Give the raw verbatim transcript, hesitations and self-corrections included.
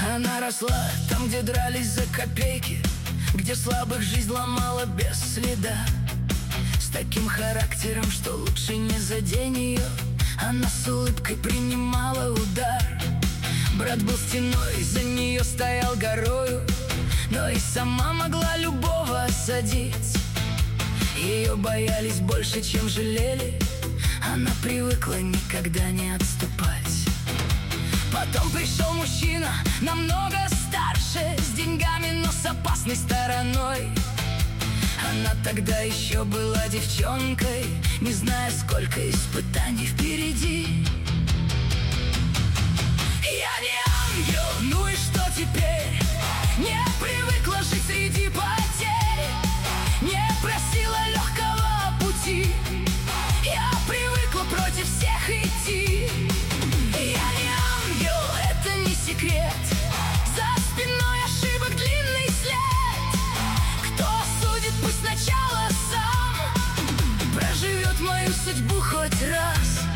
Она росла там, где дрались за копейки, где слабых жизнь ломала без следа. С таким характером, что лучше не задень ее. Она с улыбкой принимала удар. Брат был стеной, за нее стоял горою, но и сама могла любого осадить. Ее боялись больше, чем жалели. Она привыкла никогда не отступать. Потом пришел мужчина, намного старше, с деньгами, но с опасной стороной. Она тогда еще была девчонкой, не зная, сколько испытаний впереди. Я не ангел, ну и что теперь? Не привыкла жить среди потерь, не просила легкого пути. Я привыкла против всех идти. Я не ангел, это не секрет. За спиной ошибок длинный след. Кто судит, пусть сначала сам проживет мою судьбу хоть раз.